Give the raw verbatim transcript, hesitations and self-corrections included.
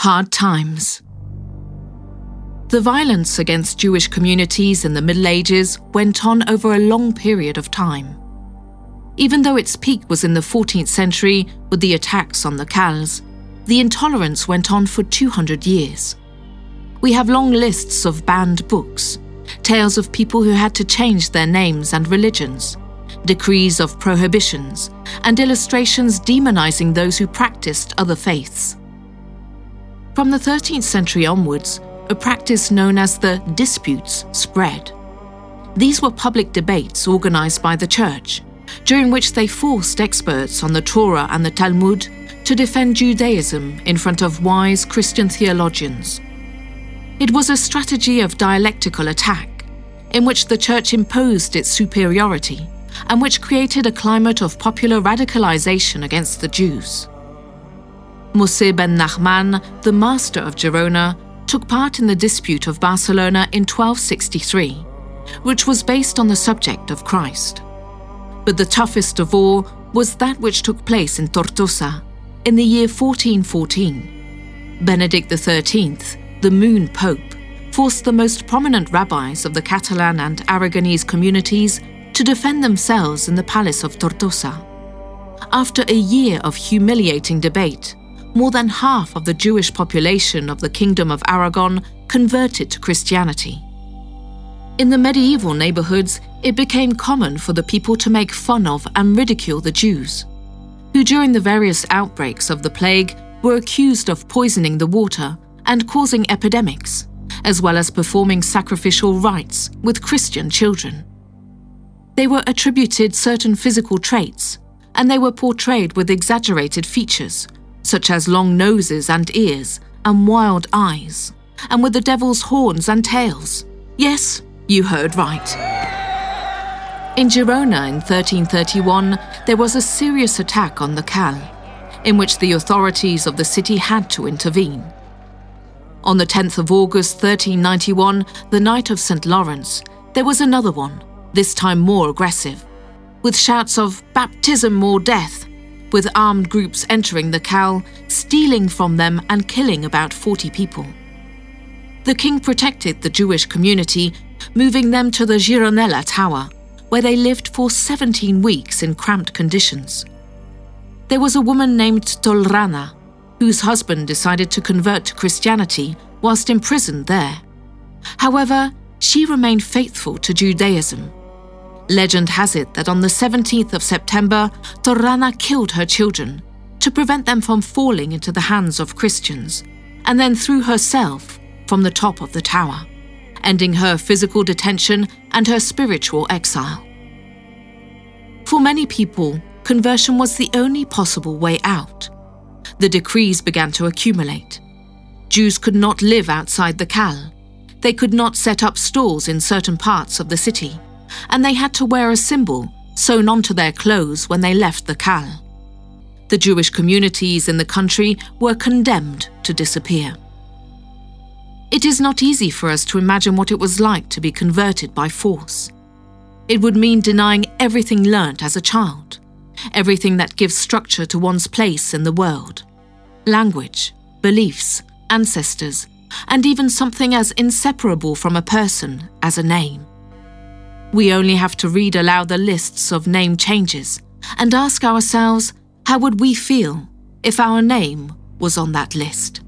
Hard times. The violence against Jewish communities in the Middle Ages went on over a long period of time. Even though its peak was in the fourteenth century with the attacks on the Cals, the intolerance went on for two hundred years. We have long lists of banned books, tales of people who had to change their names and religions, decrees of prohibitions, and illustrations demonizing those who practiced other faiths. From the thirteenth century onwards, a practice known as the disputes spread. These were public debates organized by the church, during which they forced experts on the Torah and the Talmud to defend Judaism in front of wise Christian theologians. It was a strategy of dialectical attack, in which the church imposed its superiority and which created a climate of popular radicalization against the Jews. Moshe ben Nachman, the master of Gerona, took part in the dispute of Barcelona in twelve sixty-three, which was based on the subject of Christ. But the toughest of all was that which took place in Tortosa in the year fourteen fourteen. Benedict the thirteenth, the Moon Pope, forced the most prominent rabbis of the Catalan and Aragonese communities to defend themselves in the palace of Tortosa. After a year of humiliating debate, more than half of the Jewish population of the Kingdom of Aragon converted to Christianity. In the medieval neighborhoods, it became common for the people to make fun of and ridicule the Jews, who during the various outbreaks of the plague were accused of poisoning the water and causing epidemics, as well as performing sacrificial rites with Christian children. They were attributed certain physical traits, and they were portrayed with exaggerated features, such as long noses and ears and wild eyes, and with the devil's horns and tails. Yes, you heard right. In Gerona in thirteen thirty-one, there was a serious attack on the Cal, in which the authorities of the city had to intervene. On the tenth of August thirteen ninety-one, the night of Saint Lawrence, there was another one, this time more aggressive, with shouts of baptism or death, with armed groups entering the Cal, stealing from them and killing about forty people. The king protected the Jewish community, moving them to the Gironella Tower, where they lived for seventeen weeks in cramped conditions. There was a woman named Tolrana, whose husband decided to convert to Christianity whilst imprisoned there. However, she remained faithful to Judaism. Legend has it that on the seventeenth of September, Tolrana killed her children to prevent them from falling into the hands of Christians, and then threw herself from the top of the tower, ending her physical detention and her spiritual exile. For many people, conversion was the only possible way out. The decrees began to accumulate. Jews could not live outside the Cal. They could not set up stores in certain parts of the city, and they had to wear a symbol sewn onto their clothes when they left the Cal. The Jewish communities in the country were condemned to disappear. It is not easy for us to imagine what it was like to be converted by force. It would mean denying everything learnt as a child, everything that gives structure to one's place in the world, language, beliefs, ancestors, and even something as inseparable from a person as a name. We only have to read aloud the lists of name changes and ask ourselves, how would we feel if our name was on that list?